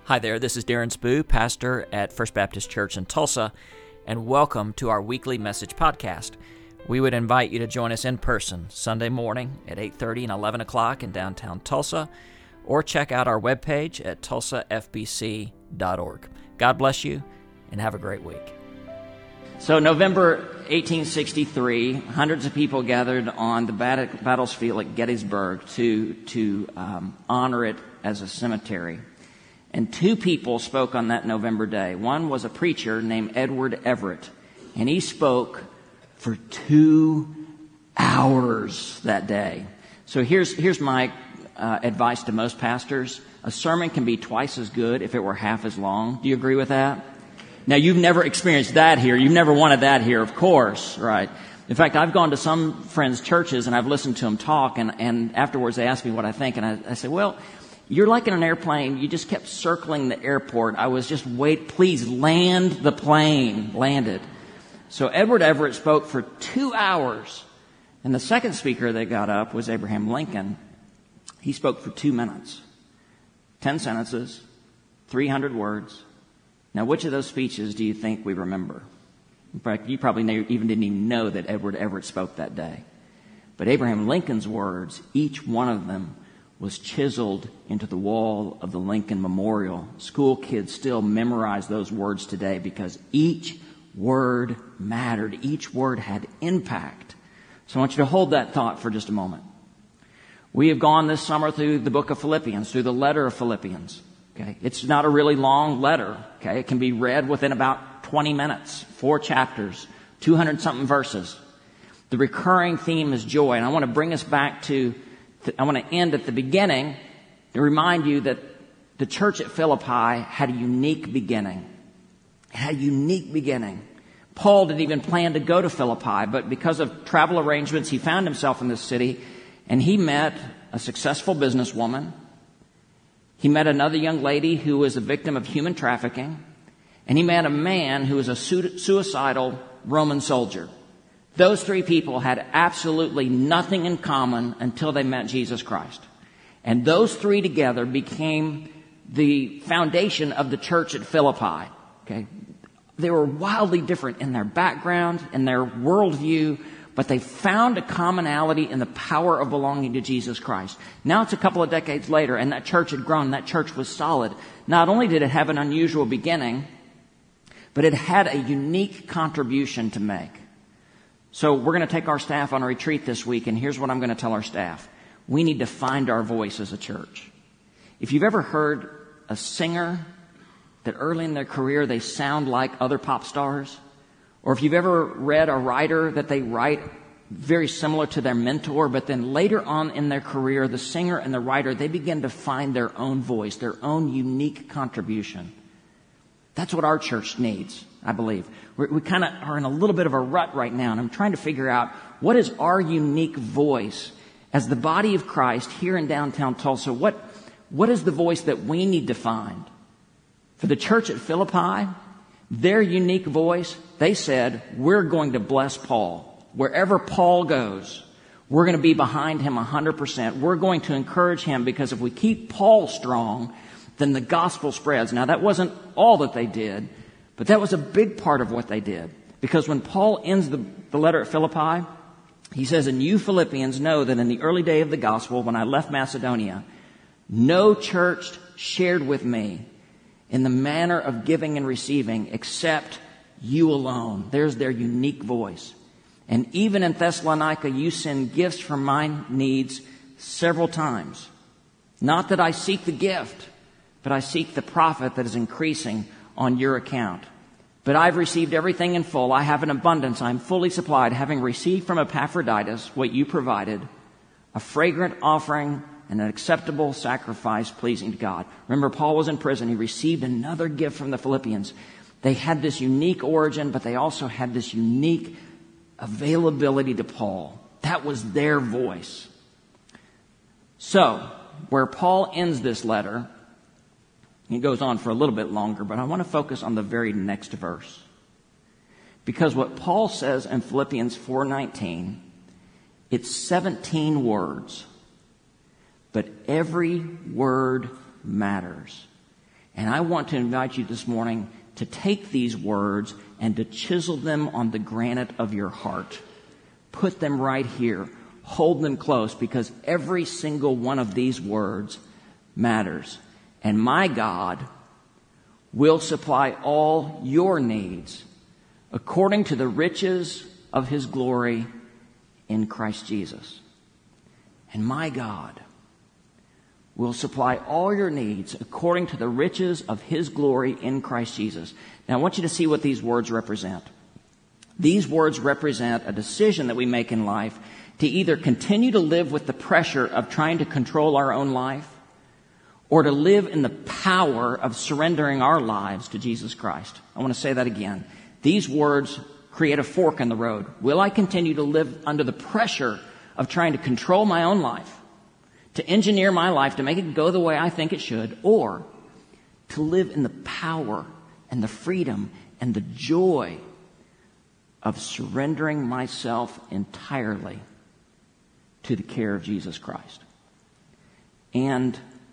Hi there, this is Darren Spoo, pastor at First Baptist Church in Tulsa, and welcome to our weekly message podcast. We would invite you to join us in person Sunday morning at 8:30 and 11 o'clock in downtown Tulsa, or check out our webpage at tulsafbc.org. God bless you, and have a great week. So November 1863, hundreds of people gathered on the battlefield at Gettysburg to honor it as a cemetery. And two people spoke on that November day. One was a preacher named Edward Everett, and he spoke for 2 hours that day. So here's my advice to most pastors. A sermon can be twice as good if it were half as long. Do you agree with that? Now, you've never experienced that here. You've never wanted that here, of course, right? In fact, I've gone to some friends' churches, and I've listened to them talk, and afterwards they ask me what I think, and I say, well, you're like in an airplane. You just kept circling the airport. I was just please land the plane. Landed. So Edward Everett spoke for 2 hours. And the second speaker that got up was Abraham Lincoln. He spoke for 2 minutes. 10 sentences, 300 words. Now, which of those speeches do you think we remember? In fact, you probably didn't even know that Edward Everett spoke that day. But Abraham Lincoln's words, each one of them, was chiseled into the wall of the Lincoln Memorial. School kids still memorize those words today because each word mattered. Each word had impact. So I want you to hold that thought for just a moment. We have gone this summer through the book of Philippians, through the letter of Philippians. Okay, it's not a really long letter. Okay, it can be read within about 20 minutes, 4 chapters, 200-something verses. The recurring theme is joy, and I want to bring us back I want to end at the beginning to remind you that the church at Philippi had a unique beginning. It had a unique beginning. Paul didn't even plan to go to Philippi, but because of travel arrangements, he found himself in this city, and he met a successful businesswoman. He met another young lady who was a victim of human trafficking, and he met a man who was a suicidal Roman soldier. Those 3 people had absolutely nothing in common until they met Jesus Christ. And those 3 together became the foundation of the church at Philippi. Okay? They were wildly different in their background, in their worldview, but they found a commonality in the power of belonging to Jesus Christ. Now it's a couple of decades later, and that church had grown. That church was solid. Not only did it have an unusual beginning, but it had a unique contribution to make. So we're going to take our staff on a retreat this week, and here's what I'm going to tell our staff. We need to find our voice as a church. If you've ever heard a singer that early in their career they sound like other pop stars, or if you've ever read a writer that they write very similar to their mentor, but then later on in their career, the singer and the writer, they begin to find their own voice, their own unique contribution. That's what our church needs, I believe. We kind of are in a little bit of a rut right now, and I'm trying to figure out what is our unique voice as the body of Christ here in downtown Tulsa. What is the voice that we need to find? For the church at Philippi, their unique voice, they said, we're going to bless Paul. Wherever Paul goes, we're going to be behind him 100%. We're going to encourage him because if we keep Paul strong, then the gospel spreads. Now, that wasn't all that they did, but that was a big part of what they did. Because when Paul ends the letter at Philippi, he says, and you Philippians know that in the early day of the gospel, when I left Macedonia, no church shared with me in the manner of giving and receiving except you alone. There's their unique voice. And even in Thessalonica, you send gifts for my needs several times. Not that I seek the gift, but I seek the profit that is increasing on your account. But I've received everything in full. I have an abundance. I'm fully supplied, having received from Epaphroditus what you provided, a fragrant offering and an acceptable sacrifice pleasing to God. Remember, Paul was in prison. He received another gift from the Philippians. They had this unique origin, but they also had this unique availability to Paul. That was their voice. So, where Paul ends this letter, he goes on for a little bit longer, but I want to focus on the very next verse. Because what Paul says in Philippians 4:19, it's 17 words, but every word matters. And I want to invite you this morning to take these words and to chisel them on the granite of your heart. Put them right here. Hold them close, because every single one of these words matters. And my God will supply all your needs according to the riches of his glory in Christ Jesus. And my God will supply all your needs according to the riches of his glory in Christ Jesus. Now, I want you to see what these words represent. These words represent a decision that we make in life to either continue to live with the pressure of trying to control our own life, or to live in the power of surrendering our lives to Jesus Christ. I want to say that again. These words create a fork in the road. Will I continue to live under the pressure of trying to control my own life, to engineer my life to make it go the way I think it should, or to live in the power and the freedom and the joy of surrendering myself entirely to the care of Jesus Christ? And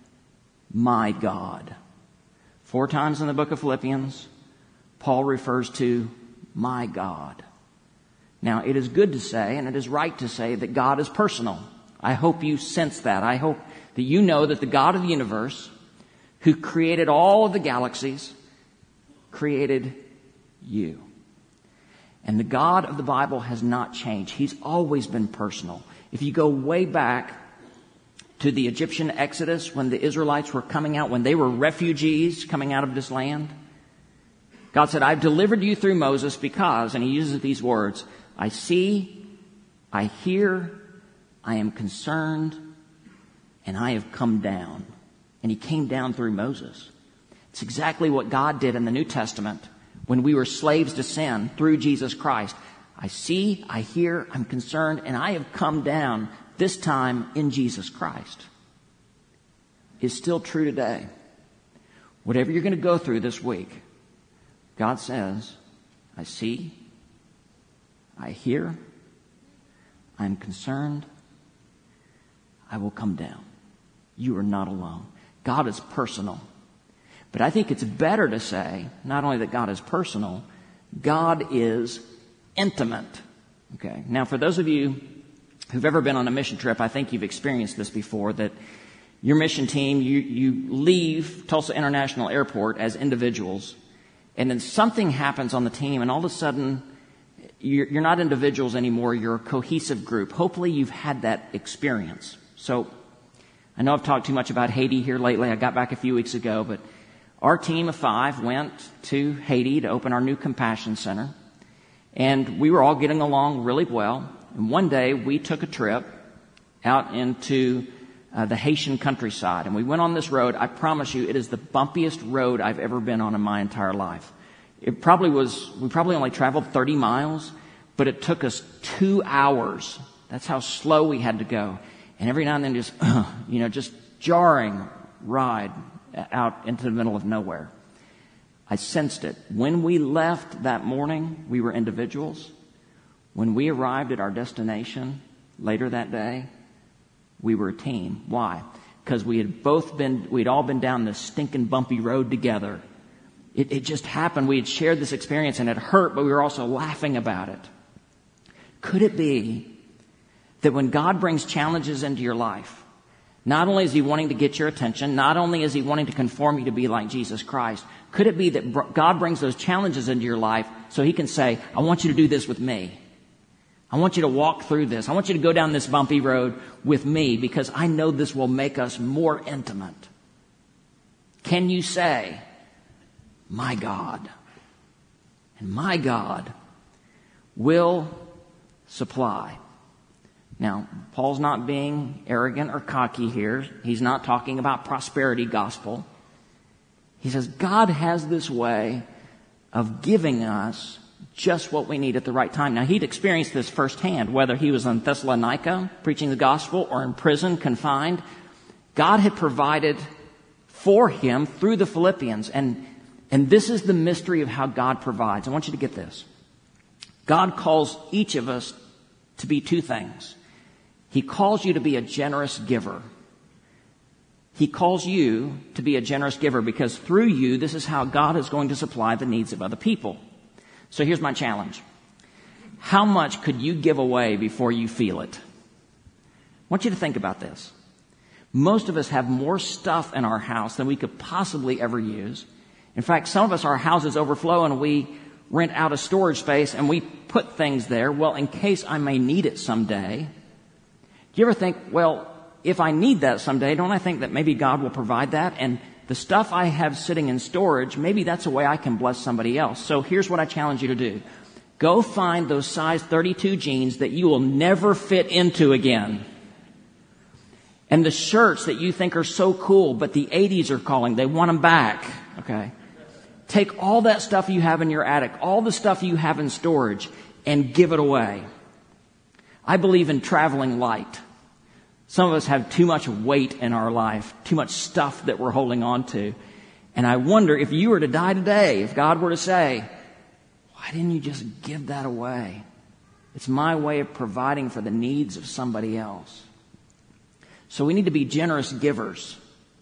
my God. 4 times in the book of Philippians, Paul refers to my God. Now, it is good to say, and it is right to say, that God is personal. I hope you sense that. I hope that you know that the God of the universe, who created all of the galaxies, created you. And the God of the Bible has not changed. He's always been personal. If you go way back to the Egyptian Exodus, when the Israelites were coming out, when they were refugees coming out of this land, God said, I've delivered you through Moses because, and he uses these words, I see, I hear, I am concerned, and I have come down. And he came down through Moses. It's exactly what God did in the New Testament when we were slaves to sin through Jesus Christ. I see, I hear, I'm concerned, and I have come down, this time in Jesus Christ. Is still true today. Whatever you're going to go through this week, God says, I see, I hear, I'm concerned, I will come down. You are not alone. God is personal. But I think it's better to say, not only that God is personal, God is intimate. Okay. Now, for those of you who've ever been on a mission trip, I think you've experienced this before, that your mission team, you leave Tulsa International Airport as individuals, and then something happens on the team, and all of a sudden, you're not individuals anymore, you're a cohesive group. Hopefully you've had that experience. So, I know I've talked too much about Haiti here lately. I got back a few weeks ago, but our team of 5 went to Haiti to open our new Compassion Center. And we were all getting along really well. And one day we took a trip out into the Haitian countryside. And we went on this road. I promise you, it is the bumpiest road I've ever been on in my entire life. We probably only traveled 30 miles, but it took us 2 hours. That's how slow we had to go. And every now and then just jarring ride out into the middle of nowhere. I sensed it. When we left that morning, we were individuals. When we arrived at our destination later that day, we were a team. Why? Because we'd all been down this stinking bumpy road together. It just happened. We had shared this experience and it hurt, but we were also laughing about it. Could it be that when God brings challenges into your life, not only is he wanting to get your attention, not only is he wanting to conform you to be like Jesus Christ, could it be that God brings those challenges into your life so he can say, I want you to do this with me. I want you to walk through this. I want you to go down this bumpy road with me because I know this will make us more intimate. Can you say, my God? And my God will supply. Now, Paul's not being arrogant or cocky here. He's not talking about prosperity gospel. He says God has this way of giving us just what we need at the right time. Now, he'd experienced this firsthand, whether he was in Thessalonica preaching the gospel or in prison, confined. God had provided for him through the Philippians. And this is the mystery of how God provides. I want you to get this. God calls each of us to be 2 things. He calls you to be a generous giver. He calls you to be a generous giver because through you, this is how God is going to supply the needs of other people. So here's my challenge. How much could you give away before you feel it? I want you to think about this. Most of us have more stuff in our house than we could possibly ever use. In fact, some of us, our houses overflow and we rent out a storage space and we put things there. Well, in case I may need it someday. Do you ever think, well, if I need that someday, don't I think that maybe God will provide that? And the stuff I have sitting in storage, maybe that's a way I can bless somebody else. So here's what I challenge you to do. Go find those size 32 jeans that you will never fit into again. And the shirts that you think are so cool, but the 80s are calling. They want them back. Okay. Take all that stuff you have in your attic, all the stuff you have in storage, and give it away. I believe in traveling light. Some of us have too much weight in our life, too much stuff that we're holding on to. And I wonder if you were to die today, if God were to say, why didn't you just give that away? It's my way of providing for the needs of somebody else. So we need to be generous givers.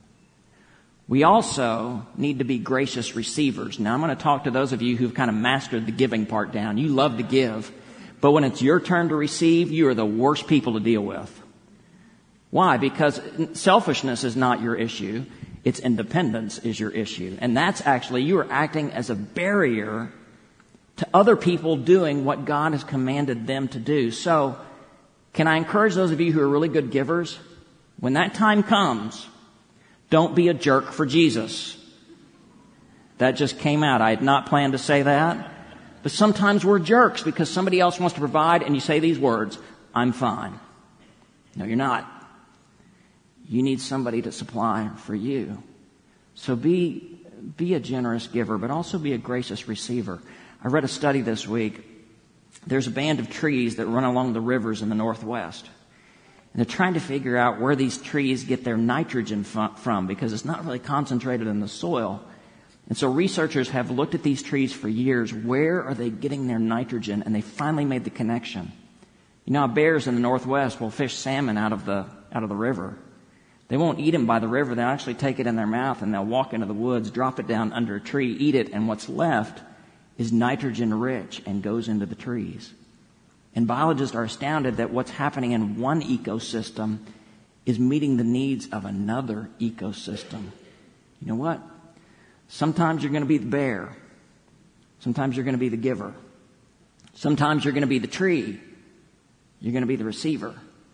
We also need to be gracious receivers. Now, I'm going to talk to those of you who've kind of mastered the giving part down. You love to give, but when it's your turn to receive, you are the worst people to deal with. Why? Because selfishness is not your issue. It's independence is your issue. And that's actually, you are acting as a barrier to other people doing what God has commanded them to do. So, can I encourage those of you who are really good givers? When that time comes, don't be a jerk for Jesus. That just came out. I had not planned to say that. But sometimes we're jerks because somebody else wants to provide and you say these words, I'm fine. No, you're not. You need somebody to supply for you. So be a generous giver, but also be a gracious receiver. I read a study this week. There's a band of trees that run along the rivers in the Northwest. And they're trying to figure out where these trees get their nitrogen from because it's not really concentrated in the soil. And so researchers have looked at these trees for years. Where are they getting their nitrogen? And they finally made the connection. You know, bears in the Northwest will fish salmon out of the river. They won't eat them by the river. They'll actually take it in their mouth and they'll walk into the woods, drop it down under a tree, eat it, and what's left is nitrogen rich and goes into the trees. And biologists are astounded that what's happening in one ecosystem is meeting the needs of another ecosystem. You know what? Sometimes you're going to be the bear. Sometimes you're going to be the giver. Sometimes you're going to be the tree. You're going to be the receiver.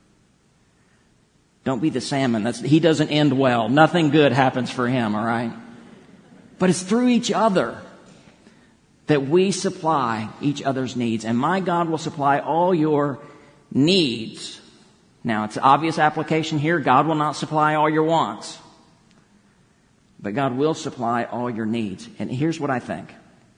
Don't be the salmon. He doesn't end well. Nothing good happens for him, all right? But it's through each other that we supply each other's needs. And my God will supply all your needs. Now, it's an obvious application here. God will not supply all your wants. But God will supply all your needs. And here's what I think.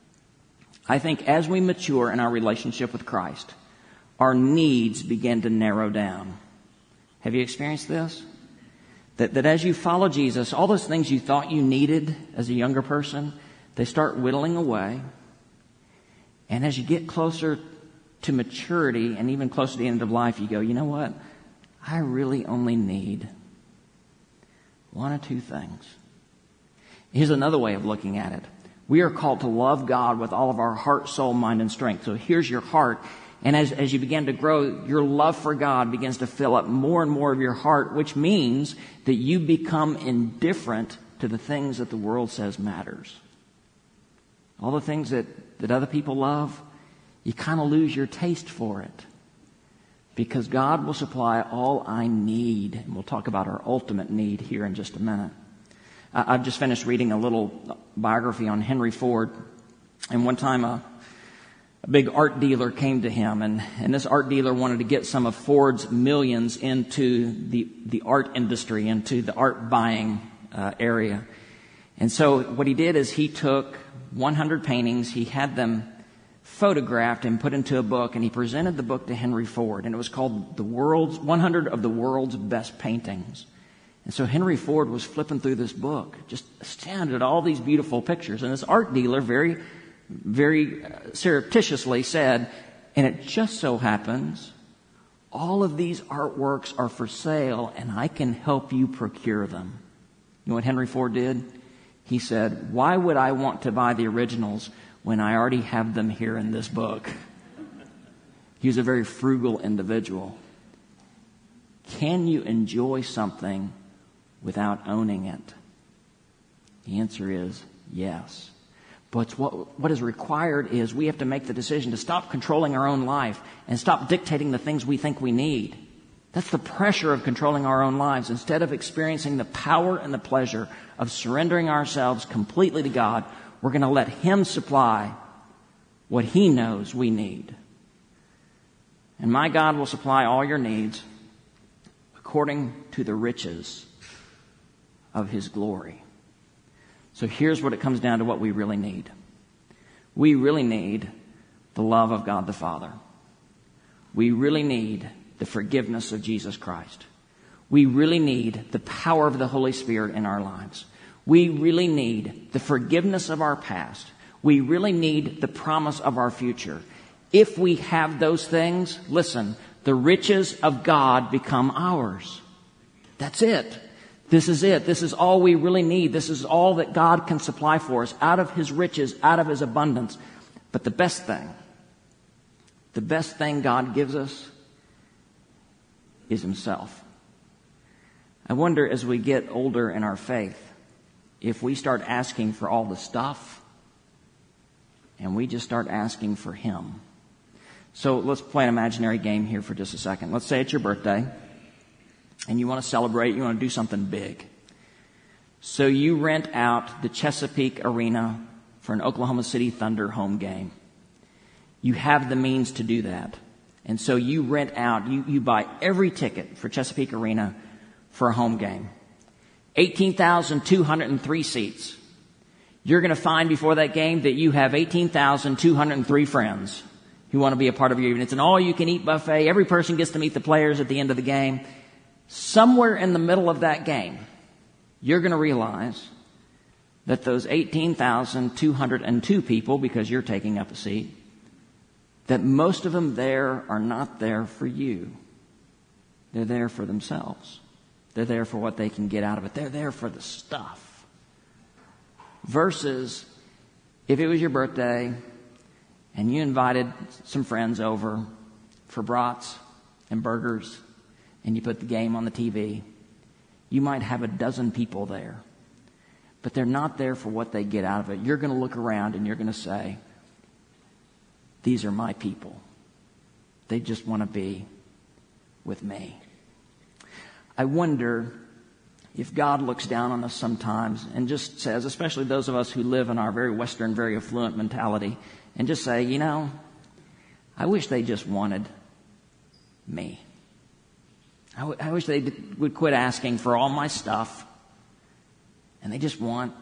I think as we mature in our relationship with Christ, our needs begin to narrow down. Have you experienced this? That as you follow Jesus, all those things you thought you needed as a younger person, they start whittling away. And as you get closer to maturity and even closer to the end of life, you go, you know what? I really only need one or two things. Here's another way of looking at it. We are called to love God with all of our heart, soul, mind, and strength. So here's your heart. And as you begin to grow, your love for God begins to fill up more and more of your heart, which means that you become indifferent to the things that the world says matters. All the things that other people love, you kind of lose your taste for it. Because God will supply all I need. And we'll talk about our ultimate need here in just a minute. I've just finished reading a little biography on Henry Ford. And one time a big art dealer came to him. And this art dealer wanted to get some of Ford's millions into the art industry, into the art buying area. And so what he did is he took 100 paintings, he had them photographed and put into a book, and he presented the book to Henry Ford, and it was called 100 of the World's Best Paintings. And so Henry Ford was flipping through this book, just astounded at all these beautiful pictures. And this art dealer very, very surreptitiously said, and it just so happens, all of these artworks are for sale, and I can help you procure them. You know what Henry Ford did? He said, why would I want to buy the originals when I already have them here in this book? He was a very frugal individual. Can you enjoy something without owning it? The answer is yes. But what is required is we have to make the decision to stop controlling our own life and stop dictating the things we think we need. That's the pressure of controlling our own lives. Instead of experiencing the power and the pleasure of surrendering ourselves completely to God, we're going to let Him supply what He knows we need. And my God will supply all your needs according to the riches of His glory. So here's what it comes down to what we really need. We really need the love of God the Father. We really need the forgiveness of Jesus Christ. We really need the power of the Holy Spirit in our lives. We really need the forgiveness of our past. We really need the promise of our future. If we have those things, listen, the riches of God become ours. That's it. This is it. This is all we really need. This is all that God can supply for us out of His riches, out of His abundance. But the best thing God gives us is Himself. I wonder as we get older in our faith, if we start asking for all the stuff and we just start asking for Him. So let's play an imaginary game here for just a second. Let's say it's your birthday and you want to celebrate, you want to do something big. So you rent out the Chesapeake Arena for an Oklahoma City Thunder home game. You have the means to do that. And so you rent out, you buy every ticket for Chesapeake Arena for a home game. 18,203 seats. You're going to find before that game that you have 18,203 friends who want to be a part of your evening. It's an all-you-can-eat buffet. Every person gets to meet the players at the end of the game. Somewhere in the middle of that game, you're going to realize that those 18,202 people, because you're taking up a seat, that most of them there are not there for you. They're there for themselves. They're there for what they can get out of it. They're there for the stuff. Versus if it was your birthday and you invited some friends over for brats and burgers and you put the game on the TV, you might have a dozen people there. But they're not there for what they get out of it. You're going to look around and you're going to say, these are my people. They just want to be with me. I wonder if God looks down on us sometimes and just says, especially those of us who live in our very Western, very affluent mentality, and just say, you know, I wish they just wanted me. I wish they would quit asking for all my stuff and they just want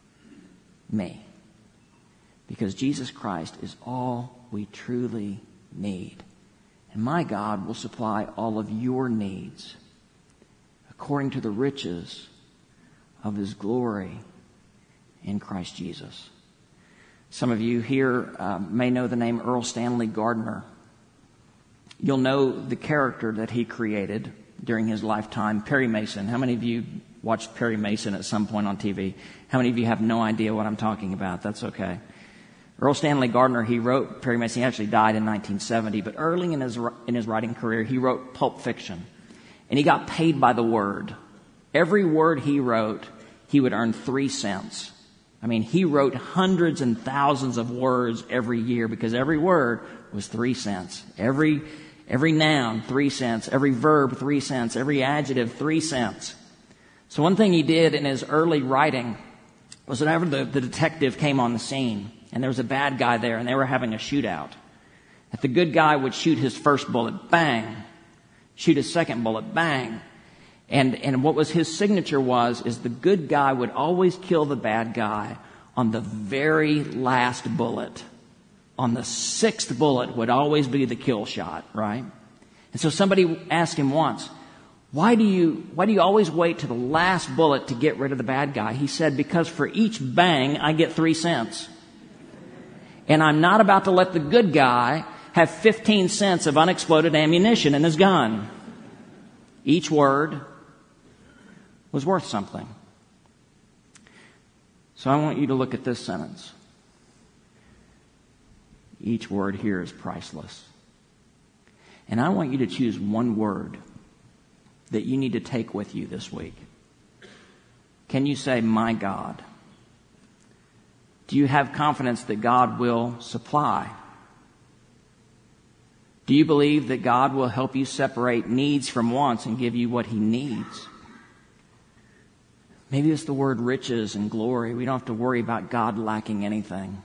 me. Because Jesus Christ is all we truly need. And my God will supply all of your needs according to the riches of His glory in Christ Jesus. Some of you here may know the name Earl Stanley Gardner. You'll know the character that he created during his lifetime, Perry Mason. How many of you watched Perry Mason at some point on TV? How many of you have no idea what I'm talking about? That's okay. Earl Stanley Gardner, he wrote Perry Mason. He actually died in 1970, but early in his writing career, he wrote Pulp Fiction. And he got paid by the word. Every word he wrote, he would earn 3 cents. I mean, he wrote hundreds and thousands of words every year because every word was 3 cents. Every noun, 3 cents. Every verb, 3 cents. Every adjective, 3 cents. So one thing he did in his early writing was whenever the detective came on the scene and there was a bad guy there and they were having a shootout, that the good guy would shoot his first bullet, bang. Shoot his second bullet, bang. And what was his signature is the good guy would always kill the bad guy on the very last bullet. On the 6th bullet would always be the kill shot, right? And so somebody asked him once, why do you always wait to the last bullet to get rid of the bad guy? He said, because for each bang, I get 3 cents. And I'm not about to let the good guy have 15 cents of unexploded ammunition in his gun. Each word was worth something. So I want you to look at this sentence. Each word here is priceless. And I want you to choose one word that you need to take with you this week. Can you say, my God? Do you have confidence that God will supply? Do you believe that God will help you separate needs from wants and give you what He needs? Maybe it's the word riches and glory. We don't have to worry about God lacking anything.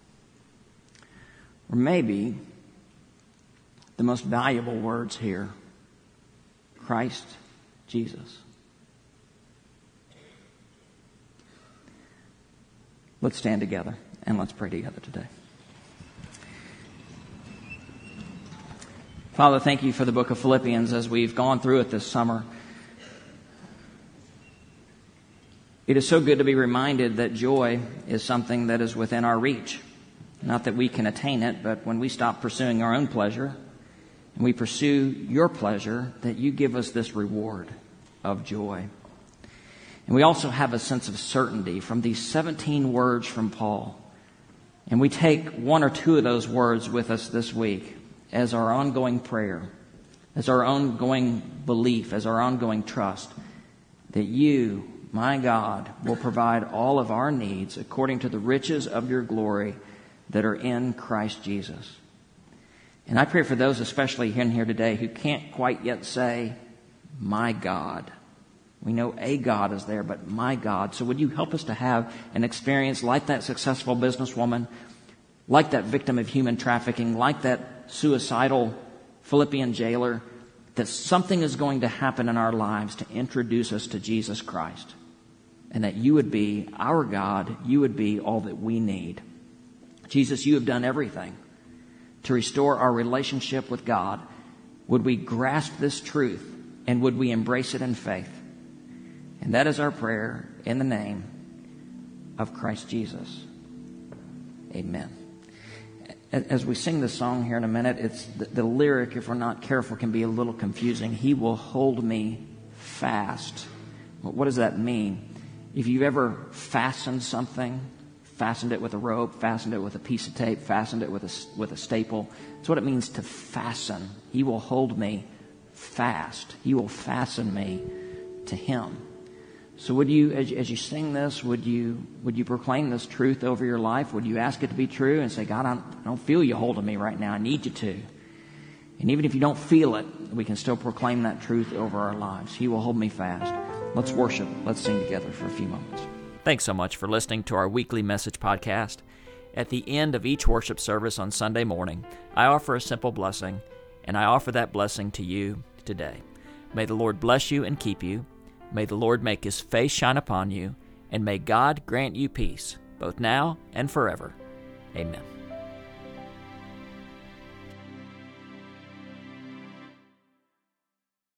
Or maybe the most valuable words here, Christ Jesus. Let's stand together and let's pray together today. Father, thank you for the book of Philippians as we've gone through it this summer. It is so good to be reminded that joy is something that is within our reach. Not that we can attain it, but when we stop pursuing our own pleasure and we pursue your pleasure, that you give us this reward of joy. And we also have a sense of certainty from these 17 words from Paul. And we take one or two of those words with us this week as our ongoing prayer, as our ongoing belief, as our ongoing trust, that you, my God, will provide all of our needs according to the riches of your glory that are in Christ Jesus. And I pray for those especially in here today who can't quite yet say, my God. We know a God is there, but my God. So would you help us to have an experience like that successful businesswoman, like that victim of human trafficking, like that suicidal Philippian jailer, that something is going to happen in our lives to introduce us to Jesus Christ. And that you would be our God, you would be all that we need. Jesus, you have done everything to restore our relationship with God. Would we grasp this truth and would we embrace it in faith? And that is our prayer in the name of Christ Jesus. Amen. As we sing this song here in a minute, it's the lyric, if we're not careful, can be a little confusing. He will hold me fast. What does that mean? If you've ever fastened something, fastened it with a rope, fastened it with a piece of tape, fastened it with a staple, that's what it means to fasten. He will hold me fast. He will fasten me to Him. So would you, as you sing this, would you proclaim this truth over your life? Would you ask it to be true and say, God, I don't feel you holding me right now. I need you to. And even if you don't feel it, we can still proclaim that truth over our lives. He will hold me fast. Let's worship. Let's sing together for a few moments. Thanks so much for listening to our weekly message podcast. At the end of each worship service on Sunday morning, I offer a simple blessing, and I offer that blessing to you today. May the Lord bless you and keep you. May the Lord make His face shine upon you, and may God grant you peace, both now and forever. Amen.